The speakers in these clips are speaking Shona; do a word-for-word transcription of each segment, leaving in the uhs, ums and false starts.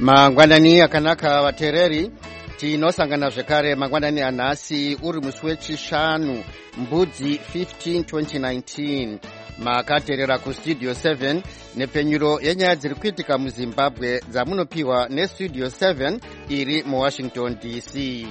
Mangwanani akanaka vatereri, tinosangana zvekare mangwanani anhasi uri musi wechishanu mbudzi fifteen twenty nineteen. Makaterera kustudio seven nepenyuro yenyaya dziri kuitika muZimbabwe dzamunopiwa nestudio seven iri muWashington D C.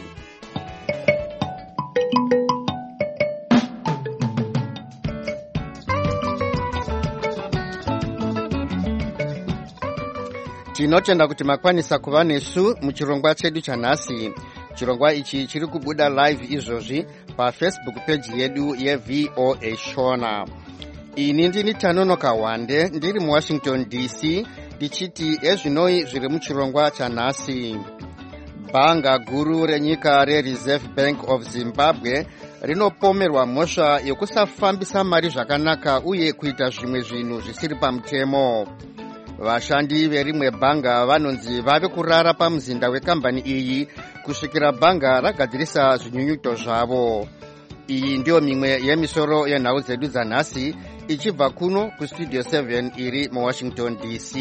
Tinotenda kuti makwanisa kuva nesu muchirongwa chedu chanhasi. Chirongwa ichi chiri kubuda live izvozvi paFacebook page yedu yeV O A Shona. Ini ndini Tanonoka Wande ndiri muWashington D C ndichiti ezvinoi zviri muchirongwa chanhasi. Bhanga guru renyika reReserve Bank of Zimbabwe rinopomerwa mhosva yekusafambisa mari zvakanaka uye kuita zvimwe zvinhu zvisiri pamutemo. Vashandi verimwe bhanga vanonzi vave kurara pamuzinda wekambani iyi kusvikira bhanga ragadzirisa zvinyunyuto zvavo. Iyi ndiyo mimwe yemisoro yenhau dzedu dzanhasi ichibva kuno kustudio seven iri muWashington D C.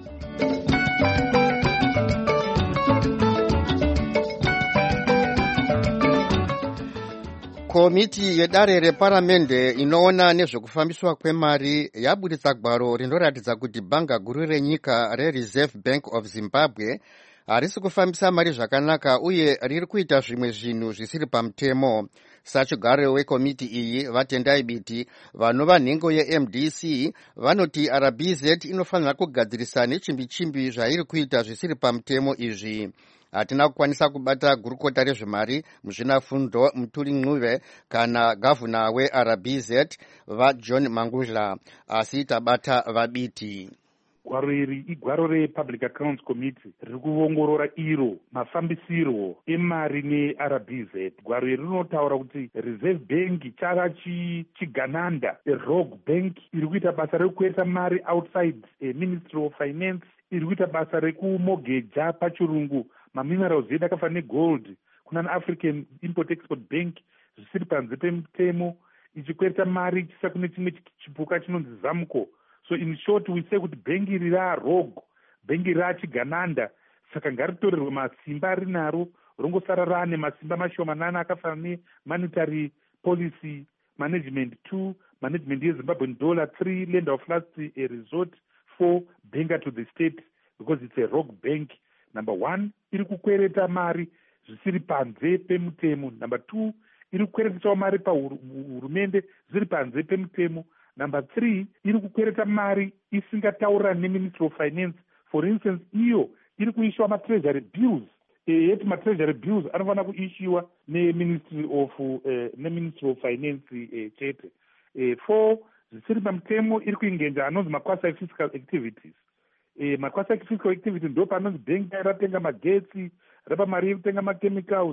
Komiti yedare reparamende inoona nezvekufambiswa kwemari yabudisa gwaro rinoratidza kuti bhanga guru renyika reReserve Bank of Zimbabwe harisi kufambisa mari zvakanaka uye riri kuita zvimwe zvinhu zvisiri pamutemo. Sachigaro wekomiti iyi vatendai biti vanova nhengo yeM D C vanoti R B Z inofanira kugadzirisa nechimbi-chimbi zvairi kuita zvisiri pamutemo izvi. Hatina kukwanisa kubata gurukota rezvemari muzvinafundo Mutuli Ncuve kana gavhuna weR B Z vaJohn Mangudla, asi tabata vabiti. Gwaro iri igwaro rePublic Accounts Committee riri kuongorora iro mafambisiro emari neR B Z. Gwaro iri rinotaura kuti Reserve Bank chava chigananda, a rogue bank iri kuita basa rekukweta mari outside a Ministry of Finance, iri kuita basa rekumogeja pachirungu maminerals edu akafanana negold kuna African Import Export Bank zvisiri panze pemutemo, ichikweta mari ichisa kune chimwe chipuka chinonzi Zamco. So in short we say kuti bhengi iri rarogue, bhengi rachigananda, saka ngaritorerwe masimba rinaro rongosara rane masimba mashomanana akafanana nemonetary policy management two, management yeZimbabwean dollar three, lender of last resort four, banker to the state because it's a rogue bank. Number one, iri kukwereta mari zvisiri panze pemutemo. Number two, iri kukweretawo mari pahurumende zvisiri panze pemutemo. Number three, iri kukwereta mari isingataurani neMinistry of Finance. For instance, iyo iri kuishiwa ma-treasury bills. Yeti ma-treasury bills anofanira kuishiwa neMinistry of uh, neMinistry of Finance uh, chete. Uh, four, zvisiri pamutemo iri kuingenja anonzi makwasai fiscal activities. Eh, makwasai fiscal activities ndo panonzi bhengi ratenga magetsi, rapa mari yekutenga machemicals,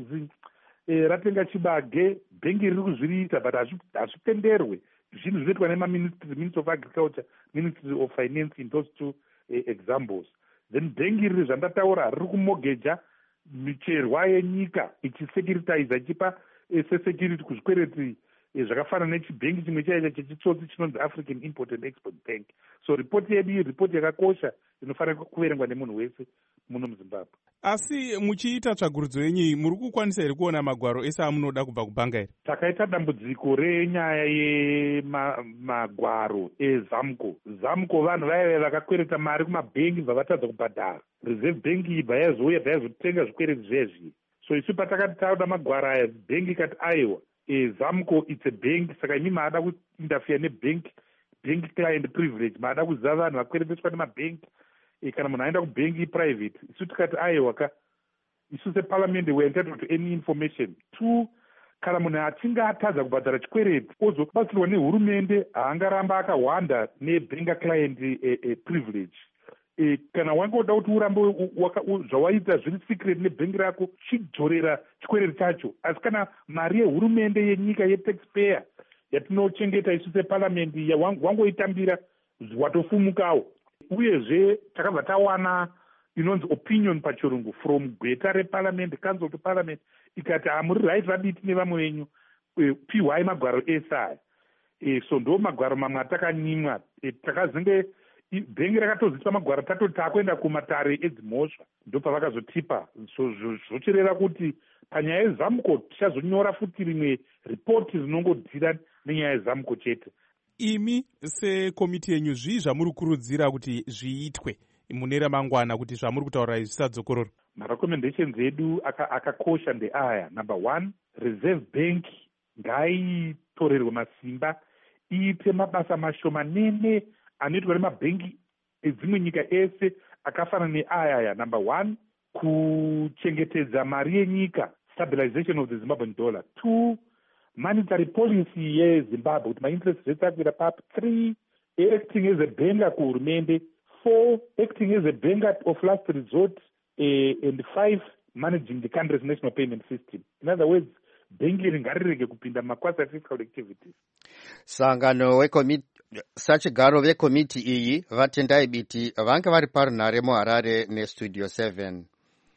eh, ratenga chibage, bhengi riri kuzviita but hazvitenderwe. Zvinhu zvinoitwa nemaministry, Ministry of Agriculture, Ministry of Finance in those two uh, examples. Then bhengi riri zvandataura riri kumogeja micherwa yenyika ichisecuritize ichipa uh, sesecurity kuzvikwereti zvakafanana nechibhengi chimwe chaicha chechitsotsi chinonzi African Import and Export Bank. So report yedu iyi report yakakosha inofanira kuverengwa nemunhu wese muno muZimbabwe. Asi muchiita tsvagurudzo yenyu muri kukwanisa here kuona magwaro ese amunoda kubva kubhanga here? Takaita dambudziko renyaya yemagwaro eZamco. Zamco vanhu vaive vakakwereta mari kumabhengi bvavatadza kubhadhara. Reserve Bank ibva yazouya bvayazotenga zvikwereti zvezvi. So isu patakati tauda magwaro aya, bhengi ikati aiwa, E, Zamco it's a bank, saka imi maada kuinterfere nebank, bank client privilege, maada kuziva vanhu vakwereteswa nemabank, e, kana munhu aenda kubank private. Isu tikati aiwa ka, isu separliament we entitled to any information. Two, kana munhu achinge atadza kubhadhara chikwereti ozobatsirwa nehurumende haangaramba akahwanda nebank client e, e, privilege. E, kana wangoda kuti urambe zvawaita zviri secret nebhengi rako chidzorera chikwereti chacho, asi kana mari yehurumende yenyika yetaxpayer yatinochengeta isu separliament wangoitambira watofumukawo. Uyezve takabva tawana inonzi opinion pachirungu from gweta reparliament, council to parliament, ikati hamuri right rabiti nevamwe venyu, piwai magwaro ese aya. So ndo magwaro mamwe atakanyimwa. Takazenge bhengi rakatozipa magwaro tatoti takuenda kumatare edzimhosva ndopavakazotipa. So zvocherera kuti panyaya yezamuko tichazonyora futi rimwe ripoti rinongodzira nenyaya yezamuko chete. Imi sekomiti yenyu zvii zvamuri kurudzira kuti zviitwe mune ramangwana kuti zvamuri kutaura izvi zvisadzokorora? Marecommendations edu akakosha aka ndeaya. Number one, Reserve Bank ngaitorerwe masimba iite mabasa mashomanene anoitwa nemabhengi edzimwe nyika ese akafanana neaya. Number one, kuchengetedza mari yenyika, stabilization of the Zimbabwean dollar. Two, monetary policy yeZimbabwe kuti ma-interest rates akwira papo. Three, acting as a banker kuhurumende. Four, acting as a banker of last resort. Uh, and five, managing the country's national payment system. In other words, bengi ringarirege kupinda makwasa ya fiscal activities. Sangano wekomiti sachigaro vekomiti iyi vatendai biti vange vari parunhare muHarare nestudio seven.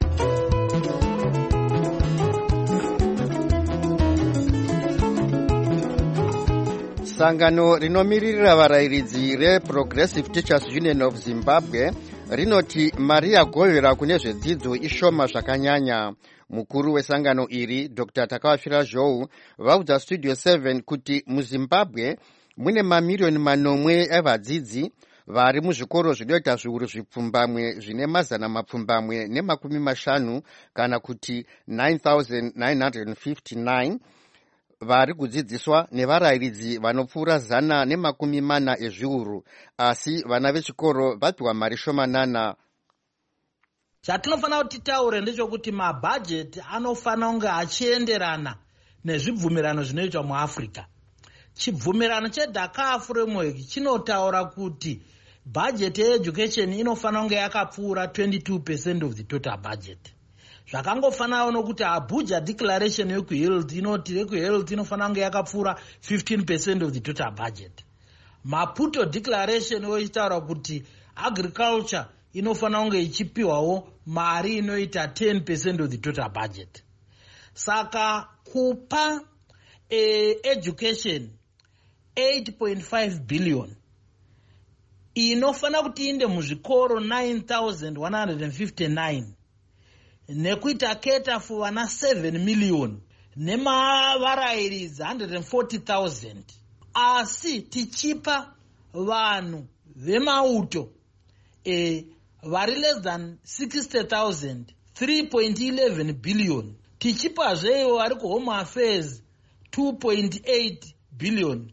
Sangano rinomiririra varayiridzi reProgressive Teachers Union of Zimbabwe rinoti mari yagovera kune zvedzidzo ishoma zvakanyanya. Mukuru wesangano iri Doctor Takawafira Zhou vaudza Studio seven kuti muZimbabwe mune mamiliyoni manomwe evadzidzi vari muzvikoro zvinoita zviuru zvipfumbamwe zvine mazana mapfumbamwe nemakumi mashanu kana kuti nine thousand nine hundred fifty-nine vari kudzidziswa nevarayiridzi vanopfuura zana nemakumi mana ezviuru, asi vana vechikoro vapiwa mari shomanana. Chatinofanira kuti taure ndechekuti mabhajeti anofanira kunge achienderana nezvibvumirano zvinoitwa muAfrica. Chibvumirano cheDhaka Framework chinotaura kuti bhajeti yeeducation inofanira kunge yakapfuura twenty-two percent of the total budget. Zvakangofanana nokuti Abuja Declaration yekuhealth inoti yekuhealth inofanira kunge yakapfuura fifteen percent of the total budget. Maputo Declaration yoitaura kuti agriculture inofanira kunge ichipiwawo mari inoita ten percent of the total budget. Saka kupa e, education eight point five billion inofanira kuti inde muzvikoro nine thousand one hundred fifty-nine nekuita keta fu vana seven million nemavarayiridzi one hundred forty thousand, asi tichipa vanhu vemauto e, vari less than sixty thousand three point one one billion, tichipa zveyo vari kuhome affairs two point eight billion.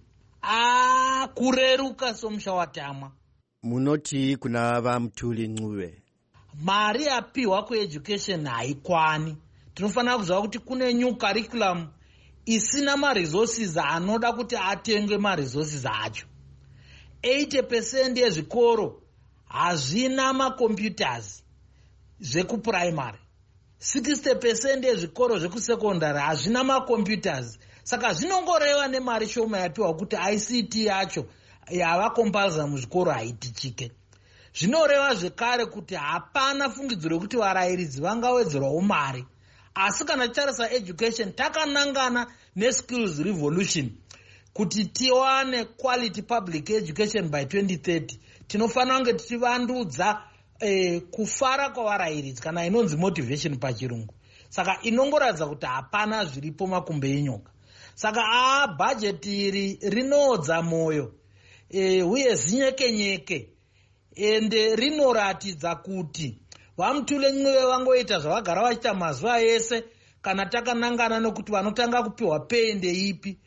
Ah, kureruka somusha watamwa. Munoti kuna vamtuli Ncube mari yapiwa kueducation haikwani. Tinofanira kuziva kuti kune new curriculum isina maresources anoda kuti atengwe maresources acho. eighty percent yezvikoro hazvina macomputers zvekuprimary, sixty percent yezvikoro zvekusekondari hazvina macomputers. Saka zvinongoreva nemari shoma yapiwa kuti I C T yacho yava compulsory muzvikoro haitichike. Zvinoreva zvekare kuti hapana fungidziro yekuti varayiridzi vangawedzerwawo mari. Asi kana titarisa education takanangana neskills revolution kuti tiwane quality public education by twenty thirty, tinofanira kunge tichivandudza eh, kufara kwavarayiridzi kana inonzi motivation pachirungu. Saka inongoratidza kuti hapana zviripo makumbe enyoka. Saka a bhajeti iri rinoodza moyo e, uye zinyekenyeke ende rinoratidza kuti vamutule Ncube vangoita zvavagara vachiita mazuva ese. Kana takanangana nokuti vanotanga kupiwa pei ndeipi,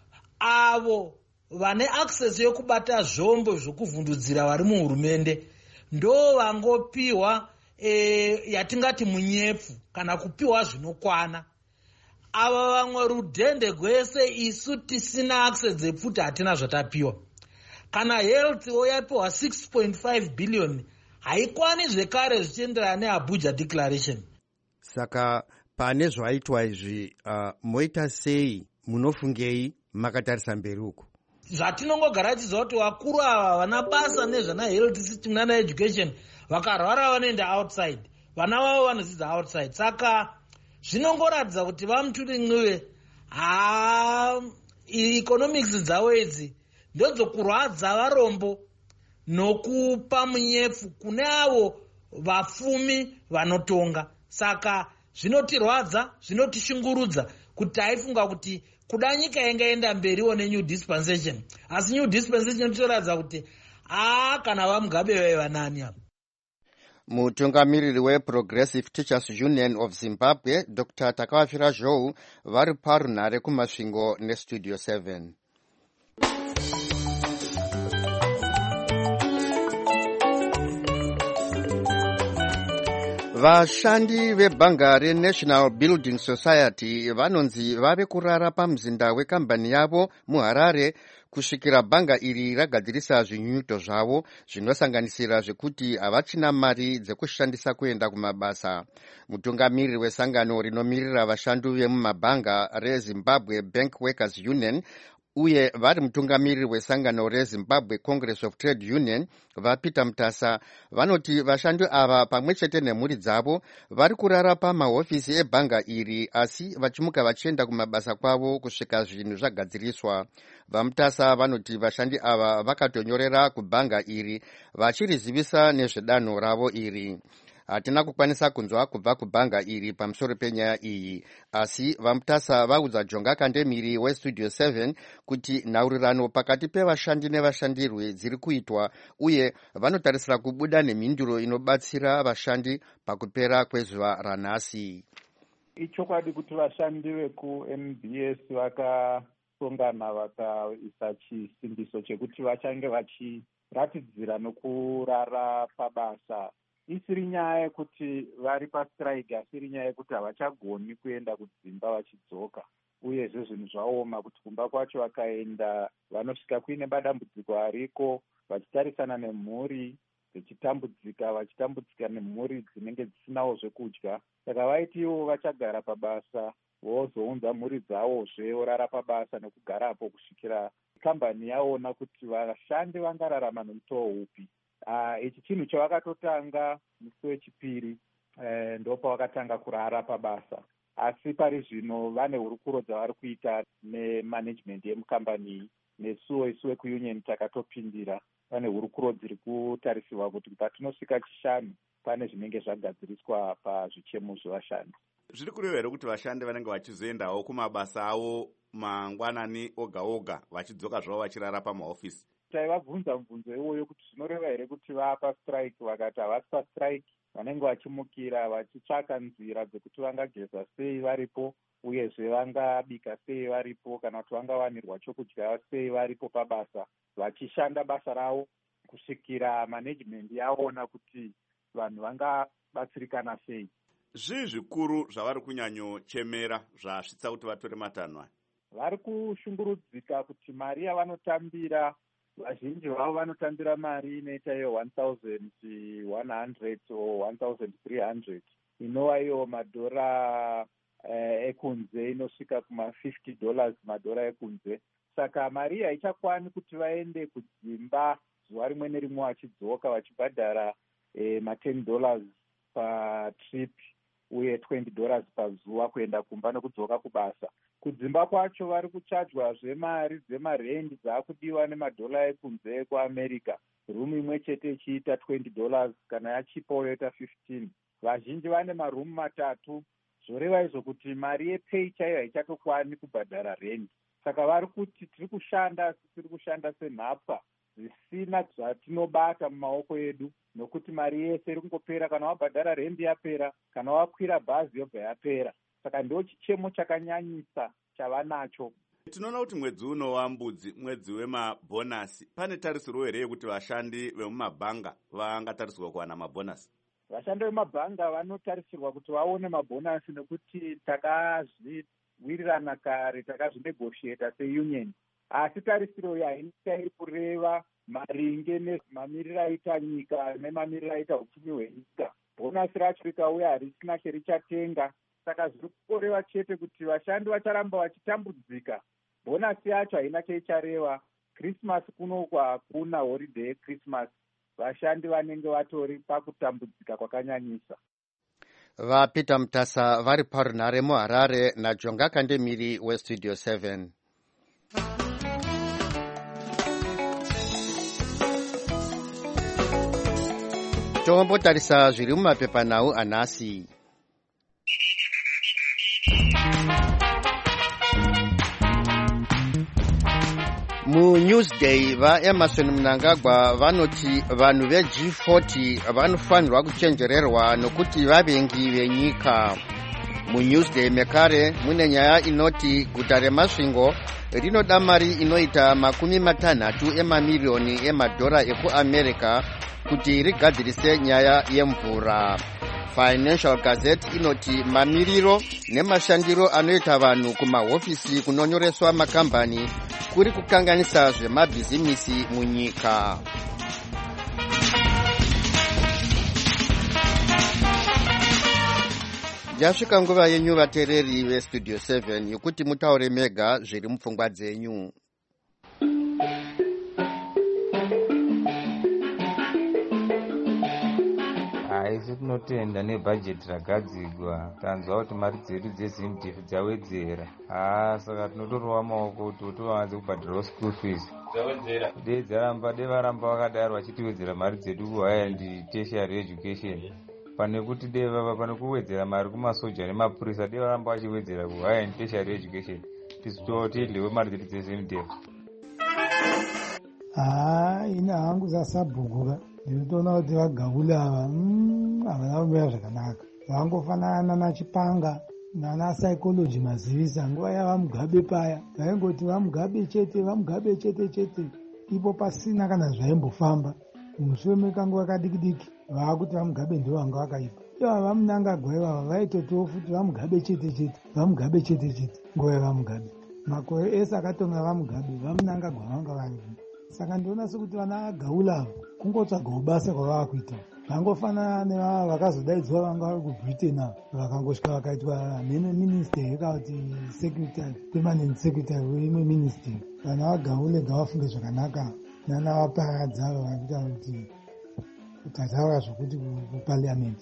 avo vane access yokubata zvombo zvokuvhundudzira vari muhurumende ndo vangopiwa e, yatingati munyepfu kana kupiwa zvinokwana. Ava vamwe rudhende gwese isu tisina access dzepfuta hatina zvatapiwa. Kana health yapiwa six point five billion haikwani zvekare zvichienderana neAbuja Declaration. Saka pane zvaitwa izvi uh, moita sei, munofungei makatarisa mberi uku? Zvatinongogara tichiziva kuti vakuru ava vana basa nezvana health system nana education vakarwara vanoenda outside, vana vavo vanodzidza outside. Saka zvinongoratidza kuti vamutuli Ncube ha economics dzavo idzi ndodzokurwadza varombo nokupa munyefu kune avo vafumi vanotonga. Saka zvinotirwadza, zvinotishungurudza kuti taifunga kuti kuda nyika ingaenda mberiwo nenew dispensation, asi new dispensation inotoratidza kuti aa kana vamugabe vaiva nani ava. Mutungamiriri weProgressive Teachers Union of Zimbabwe Doctor Takawafira Zhou vari parunhare kumasvingo nestudio seven. Vashandi vebhanga reNational Building Society vanonzi vave kurara pamuzinda wekambani yavo muHarare kusvikira bhanga iri ragadzirisa zvinyunyuto zvavo zvinosanganisira zvekuti havachina mari dzekushandisa kuenda kumabasa. Mutungamiriri wesangano rinomirira vashandi vemumabhanga reZimbabwe Bank Workers Union uye vari mutungamiriri wesangano reZimbabwe Congress of Trade Union vaPeter Mutasa vanoti vashandi ava pamwe chete nemhuri dzavo vari kurara pamahofisi ebhanga iri asi vachimuka vachienda kumabasa kwavo kusvika zvinhu zvagadziriswa. VaMutasa vanoti vashandi ava vakatonyorera kubhanga iri vachirizivisa nezvedanho ravo iri. Hatina kukwanisa kunzwa kubva kubhanga iri pamusoro penyaya iyi, asi VaMutasa vaudza Jonga Kandemiri weStudio seven kuti nhaurirano pakati pevashandi nevashandirwi dziri kuitwa uye vanotarisira kubuda nemhinduro inobatsira vashandi pakupera kwezuva ranhasi. Ichokwadi kuti vashandi vekuM B S vakasongana vakaisa chisimbiso chekuti vachange vachiratidzira nokurara pabasa. Isiri nyaya yekuti vari pastrike, asi iri nyaya yekuti havachagoni kuenda kudzimba vachidzoka. Uyezve zvinhu zvaoma kuti kumba kwacho vakaenda vanosvika kuine madambudziko ariko vachitarisana nemhuri dzichitambudzika, vachitambudzika nemhuri dzinenge dzisinawo zvekudya. Saka vaiti ivo vachagara pabasa vozounza mhuri dzavozve vorara pabasa nekugarapo kusvikira kambani yaona kuti vashandi vangararama nomutoo upi. Ichi uh, chinhu chavakatotanga musi wechipiri uh, ndopa vakatanga kurara pabasa, asi pari zvino vane hurukuro dzavari kuita nemanagement yemukambani nesuwo isu wekuunion takatopindira. Pane hurukuro dziri kutarisirwa kuti patinosvika chishanu pane zvinenge zvagadziriswa pazvichemo zvevashandi. Zviri kureva here kuti vashandi vanenge vachizoendawo kumabasa avo mangwanani oga oga vachidzoka zvavo vachirara pamahofisi? Taivabvunza mubvunzo iwoyo kuti zvinoreva here kuti vapa strike, vakati havasi pastrike, vanenge vachimukira vachitsvaka nzira dzekuti vangageza sei varipo uyezve vangabika sei varipo kana kuti vangawanirwa chokudya sei varipo pabasa vachishanda basa ravo kusvikira management yaona kuti vanhu vangabatsirikana sei. Zvii zvikuru zvavari kunyanyochemera zvasvitsa kuti vatore matanho aya? Vari kushungurudzika kuti mari yavanotambira, vazhinji vavo vanotambira mari inoita iyo one thousand one hundred or one thousand three hundred inova iyo madhora eh, ekunze inosvika kuma fifty dollars madhora ekunze. Saka mari haichakwani kuti vaende kudzimba zuva rimwe nerimwe vachidzoka vachibhadhara eh, ma ten dollars patrip uye twenty dollars pazuva kuenda kumba nekudzoka kubasa. Kudzimba kwacho vari kuchajwazve mari dzemarendi dzaakudiwa nemadhola ekunze kuAmerica. Rumu imwe chete ichiita twenty dollars kana yachipawo yoita fifteen. Vazhinji vane marumu matatu, zvoreva izvo kuti mari yepei chaiyo haichatokwanisi kubhadhara rendi. Saka vari kuti tiri kushanda asi tiri kushanda senhapwa zvisina zvatinobata mumaoko edu, nokuti mari yese iri kungopera kana wabhadhara rendi yapera, kana wakwira bhazi yobva yapera. Saka ndo chichemo chakanyanyisa chavanacho. Tinoona kuti mwedzi uno wambudzi, mwedzi wemabhonasi. Pane tarisiro here yekuti vashandi vemumabhanga vangatarisirwa kuwana mabhonasi? Vashandi vemumabhanga vanotarisirwa kuti vaone mabhonasi nekuti takazviwirirana kare, takazvinegotiata seunion. Asi tarisiro yainita iri kureva maringe nemamiriro aita nyika nemamiriro aita upfumi hwenyika. Bhonasi racho rikauya harisina cherichatenga. Saka zviri kureva chete kuti vashandi vacharamba vachitambudzika. Bhonasi yacho haina cheichareva. Christmas kunoku hakuna holiday yeChristmas. Vashandi vanenge vatori pakutambudzika kwakanyanyisa. VaPeter Mutasa vari parunhare muHarare naJonga Kandemiri weStudio seven. tombotarisa zviri mumapepanhau anhasi. muNewsday vaEmerson Mnangagwa vanoti vanhu veG forty vanofanirwa kuchenjererwa nokuti vavengi venyika. muNewsday mekare mune nyaya inoti guta remasvingo rinoda mari inoita makumi matanhatu emamiriyoni emadhora ekuamerica kuti rigadzirise nyaya yemvura. Financial Gazette inoti mamiriro nemashandiro anoita vanhu kumahofisi kunonyoreswa makambani kuri kukanganisa zvemabhizimisi munyika. Yasvika nguva yenyu vateereri veStudio seven yokuti mutaure mega zviri mupfungwa dzenyu. Haisi tinotenda nebhajeti ragadzirwa tanzwa kuti mari dzedu dzezimdifu dzawedzera. Ah, saka tinotorova maoko kuti towanze kubhadhirawo school fees. Dzawedzera. Dei dzaramba dei varamba vakadaro vachitiwedzera mari dzedu kuhigher and tertiary education. Pane kuti dei vava pane kuwedzera mari kumasoja nemapurisa dei varamba vachiwedzera kuhigher and tertiary education. Tisitotidlewo mari dzedu dzezimdifu. Ah, ina hangu zasabhukuka. Ndinotoona kuti vagaula ava havana kumira zvakanaka. Vangofanana nachipanga nana psychology mazivisa nguva yava Mugabe paya. Vaingoti vaMugabe chete, vaMugabe chete chete. Ipo pasina kana zvaimbofamba. Mushure mekanguva kadiki-diki vakuti vaMugabe ndivo vanga vakaipa. Ivo vaMnangagwa ivava vaitotiwo futi vaMugabe chete chete, vaMugabe chete chete nguva yavaMugabe. Makore ese akatonga vaMugabe, vaMnangagwa vanga vari. Saka ndinoona sekuti vana gaula kungotsvagawo basa kwavava kuita. Vangofanana nevava vakazodaidzwa vanga vari kuBritain ava vakangosvika vakaitwa neme minister yakati secretary, permanent secretary weimwe minister. Vana vagaule ngavafunge zvakanaka nana vaparadza vakuita kuti kutaura zvokuti kuparliament.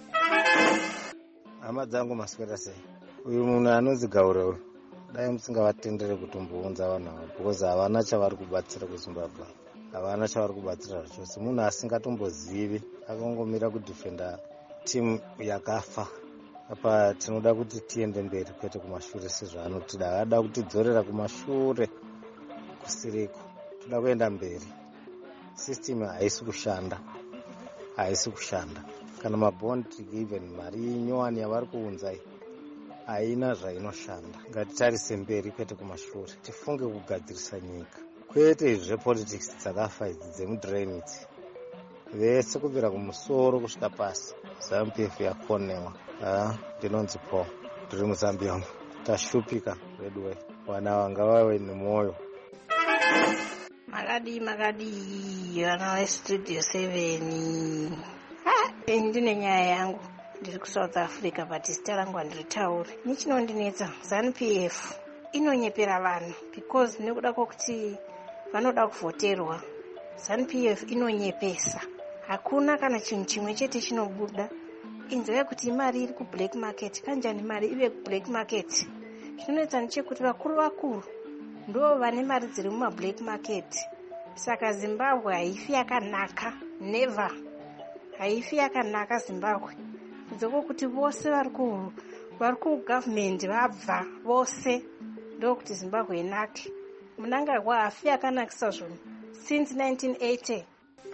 Hama dzangu maswera sei? Uyu munhu anonzi Gaura uyu dai musingavatendere kutombounza vanhu ava because havana chavari kubatsira kuZimbabwe. Havana chavari kubatsira chose. Munhu asingatombozivi akangomira kudhifenda timu yakafa. Apa tinoda kuti tiende mberi kwete kumashure sezvaanotida. Akada kutidzorera kumashure kusiriko. Toda kuenda mberi. System haisi kushanda. Haisi kushanda. Kana mabond even mari nyowani yavari kuunzai haina zvainoshanda. Ngatitarise mberi kwete kumashure. Tifunge kugadzirisa nyika. Kwete zvepolitics dzakafa idzi dzemudrain idzi. Vese kubvira kumusoro kusvika pasi. ZANU P F yakonewa. Ah, ndinonzi Paul. Ndiri muZambia umu. Tashupika redway. Vana vanga vave nemwoyo. Makadi makadi vana veStudio seven. Ha, ndine nyaya yangu. Ndiri kuSouth Africa but zita rangu handiritauri. Nichinondinetsa ZANU P F inonyepera vanhu because nekuda kwokuti vanoda kuvhoterwa. ZANU P F inonyepesa. Hakuna kana chinhu chimwe chete chinobuda. Inzwa yekuti imari iri kublack market. Kanjani mari ive kublack market? Chinoita ndechekuti vakuru vakuru ndo vane mari dziri mumablack market. Saka Zimbabwe haifi yakanaka. Never. Haifi yakanaka Zimbabwe. Nzoko kuti vose vari ku vari kugovernment vabva vose ndokuti Zimbabwe inake. Mnangagwa hafi yakanakisa zvinhu since nineteen eighty.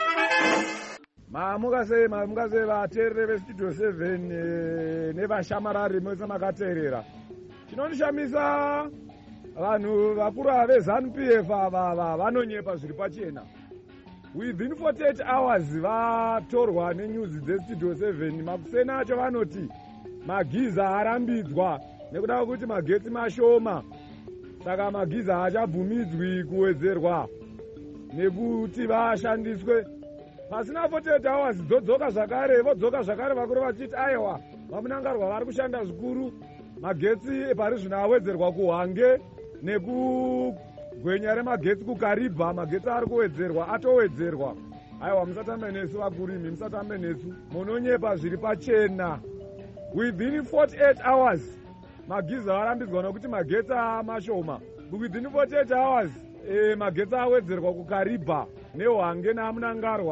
Mamukase mamukase vateereri veStudio seven nevashamarari mose makateerera. Chinondishamisa vanhu vakuru veZANU P F ava vanonyepa zviri pachena. Within forty-eight hours vatorwa nenyuzi dzeStudio seven. Makusena acho vanoti magiza arambidzwa nekuda kwekuti magetsi mashoma. Saka magiza haachabvumidzwi kuwedzerwa nekuti vashandiswe. Pasina forty-eight hours dzodzoka zvakare, vodzoka zvakare vakuru vachiti aiwa vaMnangagwa vari kushanda zvikuru. Magetsi pari zvino awedzerwa kuHwange nekugwenya remagetsi kuKariba. Magetsi ari kuwedzerwa atowedzerwa. Aiwa musatambe nesu vakurimi, musatambe nesu. Munonyepa zviri pachena. Within forty-eight hours magiza arambidzwa nokuti magetsi amashoma. Within forty-eight hours eh, magetsi awedzerwa kuKariba neHwange naMnangagwa.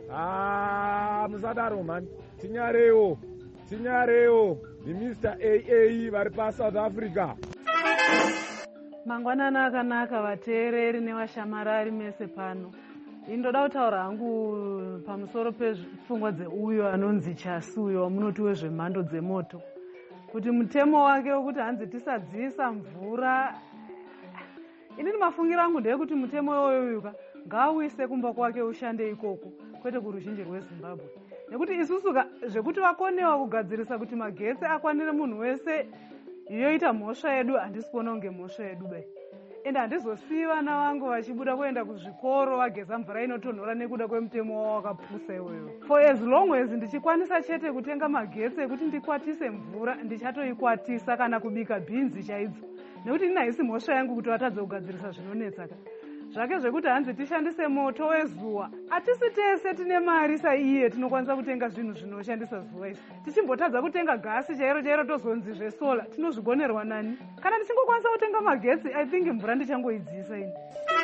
ha musadaro mani, tinyarewo tinyarewo ndimister aa vari pasouth africa. Mangwanana akanaka vateereri nevashamarari mese pano. Indoda kutaura hangu pamusoro pepfungwa dzeuyo anonzi Chasi uyo wamunoti wezvemhando dzemoto. Kuti mutemo wake wekuti hanzi tisadzisa mvura. Inini mafungiro angu ndeyekuti mutemo iwoyoyuka ngaauise kumba kwake ushande ikoko kwete kuruzhinji rweZimbabwe. Nekuti isusu zvekuti vakonewa kugadzirisa kuti magetsi akwanire munhu wese yoita mhosva yedu, handisi kuona kunge mhosva yedu bai. Ende handizosii vana vangu vachibuda kuenda kuzvikoro vageza mvura inotonhora nekuda kwemutemo wavo wakapusa iwoyo. For as long as ndichikwanisa chete kutenga magetsi ekuti ndikwatise mvura, ndichatoikwatisa kana kubika bhinzi chaidzo. Nekuti ini haisi mhosva yangu kuti vatadze kugadzirisa zvinonetsa ka. Zvake zvekuti hanzi tishandise moto wezuva, hatisi tese tine mari saiye tinokwanisa kutenga zvinhu zvinoshandisa zuva isi. Tichimbotadza kutenga gasi chairo chairo tozonzi zvesola, tinozvigonerwa nani? Kana tichingokwanisa kutenga magetsi, I think mvura ndichangoidzisa ini.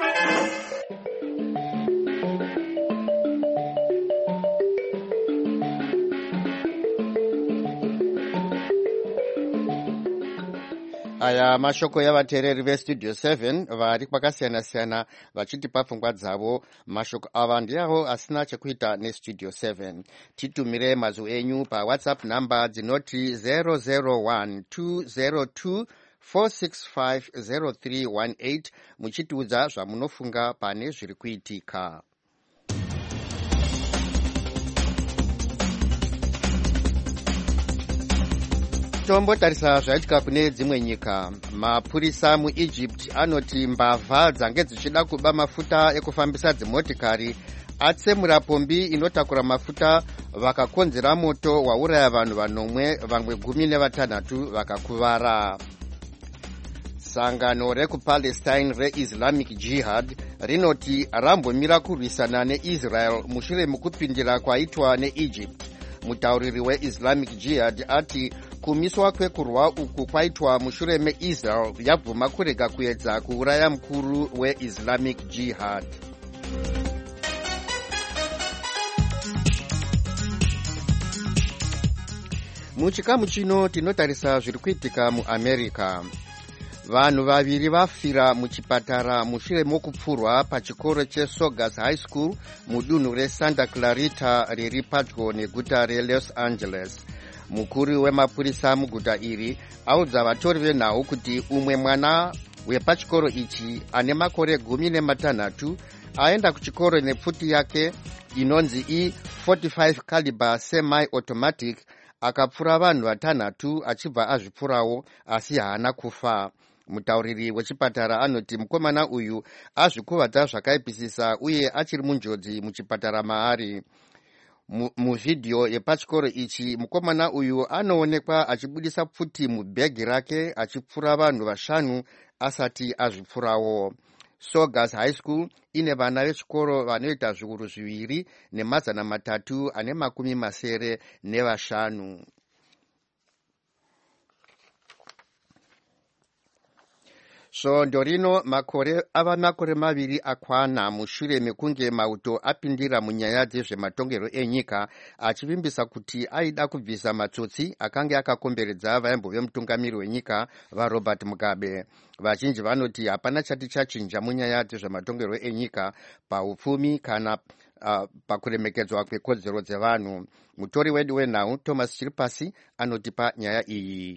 Aya mashoko yavateereri vestudio seven vari kwakasiyana-siyana vachitipa pfungwa dzavo. Mashoko ava ndiavo asina chekuita nestudio seven. Titumire mazwi enyu pawhatsapp namba dzinoti zero zero one two zero two four six five zero three one eight muchitiudza zvamunofunga pane zviri kuitika. Tombotarisa zvaitika kune dzimwe nyika. Mapurisa muEgypt anoti mbavha dzange dzichida kuba mafuta ekufambisa dzimotikari atsemura pombi inotakura mafuta vakakonzera moto wauraya vanhu vanomwe, vamwe gumi nevatanhatu vakakuvara. Sangano rekupalestine re-Islamic Jihad rinoti rambomira kurwisana neIsrael mushure mekupindira kwaitwa neEgypt. Mutauriri weIslamic Jihad ati kumiswa kwekurwa uku kwaitwa mushure meIsrael yabvuma kurega kuedza kuuraya mukuru weIslamic Jihad. Muchikamu chino tinotarisa zviri kuitika muAmerica. Vanhu vaviri vafira muchipatara mushure mokupfurwa pachikoro cheSaugus High School mudunhu reSanta Clarita riri padyo neguta reLos Angeles. Mukuru wemapurisa muguta iri audza vatori venhau kuti umwe mwana wepachikoro ichi ane makore gumi nematanhatu aenda kuchikoro nepfuti yake inonzi E forty-five caliber semi-automatic akapfura vanhu vatanhatu achibva azvipfurawo asi haana kufa. Mutauriri wechipatara anoti mukomana uyu azvikuvadza zvakaipisisa uye achiri munjodzi muchipatara maari. Muvhidhiyo yepachikoro ichi mukomana uyu anoonekwa achibudisa pfuti mubhegi rake achipfura vanhu vashanu asati azvipfurawo. Saugus High School ine vana vechikoro vanoita zviuru zviviri nemazana matatu ane makumi masere nevashanu. Svondo rino makore ava makore maviri akwana mushure mekunge mauto apindira munyaya dzezvematongero enyika achivimbisa kuti aida kubvisa matsotsi akanga akakomberedza vaimbo vemutungamiri wenyika vaRobert Mugabe. Vazhinji vanoti hapana chati chachinja munyaya dzezvematongero enyika paupfumi kana uh, pakuremekedzwa kwekodzero dzevanhu. Mutori wedu wenhau Thomas Chiripasi anotipa nyaya iyi.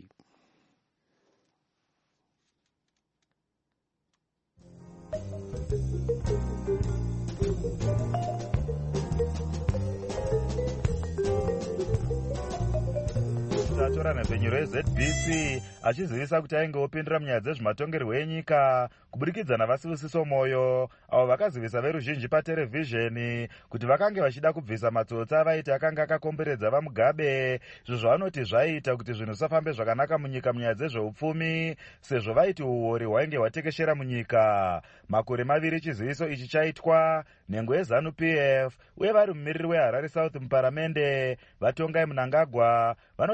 Tatora napenyu reZ B C achizivisa kuti ainge opindira munyaya dzezvematongerwo enyika kuburikidza navasibusiso moyo avo vakazivisa veruzhinji paterevhizheni kuti vakange vachida kubvisa matsotsi avaiti akanga akakomberedza vaMugabe, izvo zvavanoti zvaiita kuti zvinhu zvisafambe zvakanaka munyika munyaya dzezveupfumi sezvo vaiti uori hwainge hwatekeshera munyika. Makore maviri chiziviso ichi chaitwa nhengo yeZANU-P F uye vari mumiriri weHarare South muparamende vaTongai Mnangagwa vanoti hurumende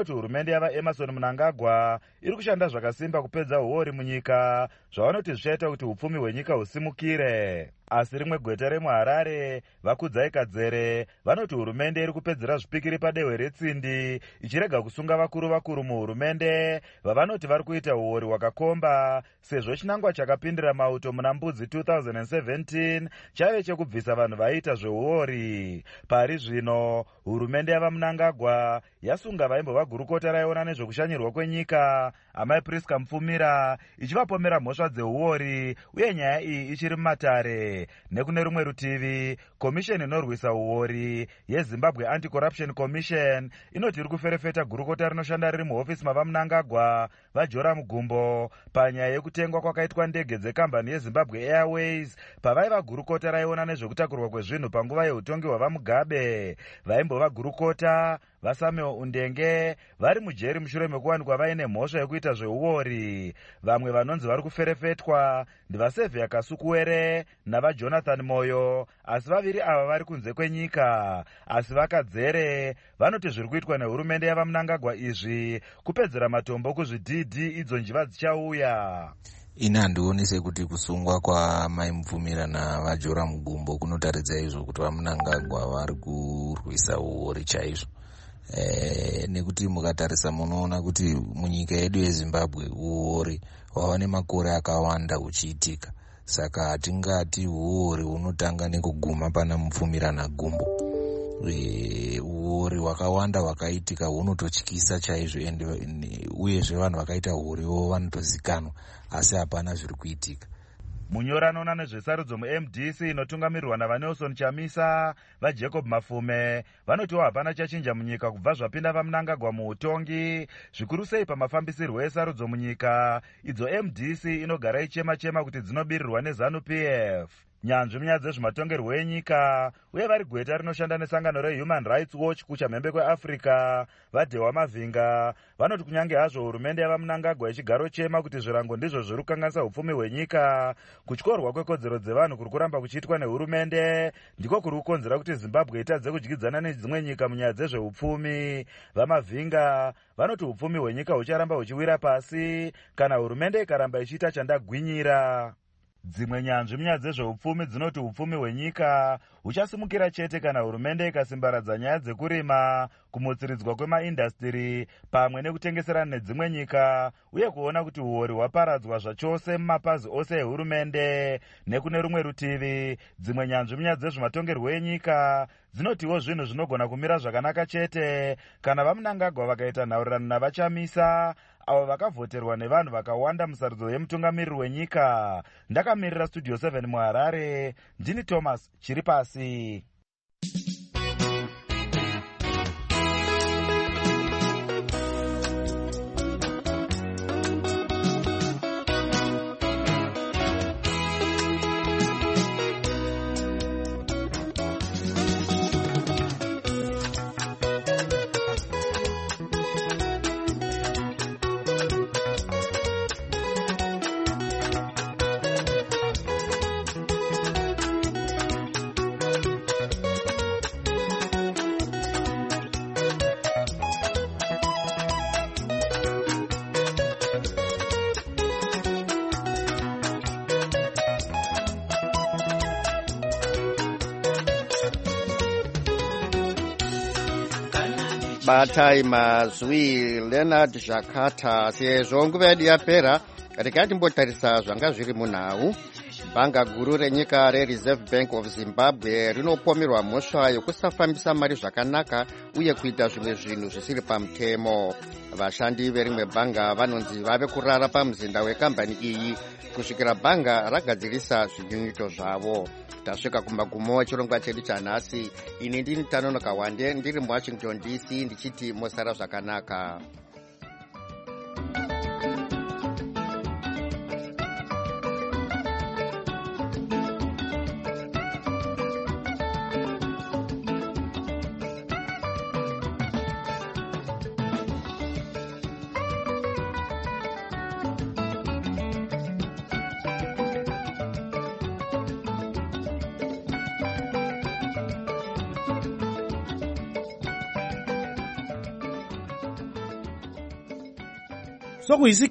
hurumende yavaemerson Mnangagwa iri kushanda zvakasimba kupedza uori munyika, zvavanoti zvichaita kuti upfumi hwenyika husimukire. Asi rimwe gweta remuHarare, Vakudzai Kadzere, vanoti hurumende iri kupedzera zvipikiri padehwe retsindi, ichirega kusunga vakuru vakuru muhurumende vavanoti vari kuita uori hwakakomba, sezvo chinangwa chakapindira mauto muna Mbudzi two thousand seventeen chaive chekubvisa vanhu vaiita zveuori. Pari zvino hurumende yava Mnangagwa yasunga vaimbova gurukota raiona nezvokushanyirwa kwenyika, Amai Priska Mufumira, ichivapomera mhosva dzeuori, uye nyaya iyi ichiri mumatare. Nekune rumwe rutivi, komisheni inorwisa uori yeZimbabwe Anti-Corruption Commission inoti iri kuferefeta gurukota rinoshanda riri muhofisi mava Mnangagwa, vaJoram Gumbo, panyaya yekutengwa kwakaitwa ndege dzekambani yeZimbabwe Airways pavaiva gurukota raiona nezvekutakurwa kwezvinhu panguva yeutongi hwava Mugabe. Vaimbova gurukota vaSamuel Undenge vari mujeri mushure mekuwanikwa vaine mhosva yekuita zveuori. Vamwe vanonzi vari kuferefetwa ndivaSevhia Kasukuwere navaJonathan Moyo, asi vaviri ava vari kunze kwenyika. Asi Vakadzere vanoti zviri kuitwa nehurumende yava Mnangagwa izvi kupedzera matombo kuzvidhidhi idzo njiva dzichauya. Ini handioni sekuti kusungwa kwaMai Mufumira navaJoram Gumbo kunotaridza izvo kuti vaMnangagwa vari kurwisa uori chaizvo. E, nekuti mukatarisa munoona kuti munyika yedu yeZimbabwe uori hwava nemakore akawanda uchiitika. Saka hatingati uori hunotanga nekuguma pana Mufumira naGumbo. E, uori hwakawanda hwakaitika hunototyisa chaizvo, ende uyezve vanhu vakaita uoriwo vanotozikanwa, asi hapana zviri kuitika. Munyori anoona nezvesarudzo mu-M D C inotungamirirwa navaNelson Chamisa, vaJacob Mafume, vanotiwo hapana chachinja munyika kubva zvapinda vaMnangagwa muutongi, zvikuru sei pamafambisirwo esarudzo munyika, idzo M D C inogara ichema-chema kuti dzinobirirwa neZANU P F. Nyanzvi munyaya dzezvematongerwo enyika uye vari gweta rinoshanda nesangano reHuman Rights Watch kuchamhembe kweAfrica, vaDhewa Mavhinga, vanoti kunyange hazvo hurumende yava Mnangagwa ichigaro chema kuti zvirango ndizvo zviri kukanganisa upfumi hwenyika, kutyorwa kwekodzero dzevanhu kuri kuramba kuchiitwa nehurumende ndiko kuri kukonzera kuti Zimbabwe itadze kudyidzana nedzimwe nyika munyaya dzezveupfumi. VaMavhinga vanoti upfumi hwenyika hucharamba huchiwira pasi kana hurumende ikaramba ichiita chandagwinyira. Dzimwe nyanzvi munyaya dzezveupfumi dzinoti upfumi hwenyika huchasimukira chete kana hurumende ikasimbaradza nyaya dzekurima, kumutsiridzwa kwemaindastiri pamwe nekutengeserana nedzimwe nyika, uye kuona kuti uori hwaparadzwa zvachose mumapazi ose ehurumende. Nekune rumwe rutivi, dzimwe nyanzvi munyaya dzezvematongerwo enyika dzinotiwo zvinhu zvinogona kumira zvakanaka chete kana vaMnangagwa vakaita nhaurirano navaChamisa, avo vakavhoterwa nevanhu vakawanda musarudzo yemutungamiriri wenyika. Ndakamirira Studio seven muHarare, ndini Thomas Chiripasi. Batai mazwi Leonard Jakata, sezvo nguva yedu yapera, regai timbotarisa zvanga zviri munhau. Bhanga guru renyika reReserve Bank of Zimbabwe rinopomerwa mhosva yokusafambisa mari zvakanaka uye kuita zvimwe zvinhu zvisiri pamutemo. Vashandi verimwe bhanga vanonzi vave kurara pamuzinda wekambani iyi kusvikira bhanga ragadzirisa zvinyunyuto zvavo. Tasvika kumagumo echirongwa chedu chanhasi. Ini ndini Tanonoka Wande, ndiri muWashington D C, ndichiti mosara zvakanaka. sokuisi